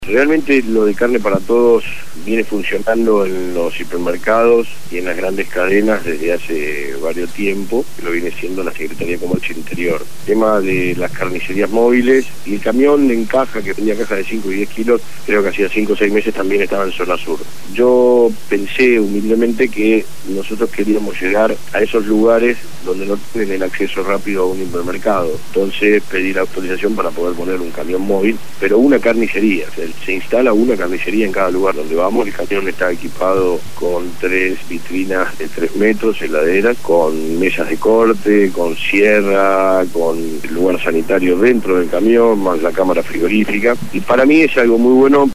Realmente lo de Carne para Todos viene funcionando en los hipermercados y en las grandes cadenas desde hace varios tiempos, que lo viene siendo la Secretaría de Comercio Interior. El tema de las carnicerías móviles y el camión en caja, que tenía caja de 5 y 10 kilos, creo que hacía 5 o 6 meses también estaba en zona sur. Yo pensé humildemente que nosotros queríamos llegar a esos lugares donde no tienen el acceso rápido a un hipermercado. Entonces pedí la autorización para poder poner un camión móvil, pero una carnicería. O sea, se instala una carnicería en cada lugar donde vamos. El camión está equipado con 3 vitrinas de 3 metros, heladeras, con mesas de corte, con sierra, con lugar sanitario dentro del camión, más la cámara frigorífica. Y para mí es algo muy bueno.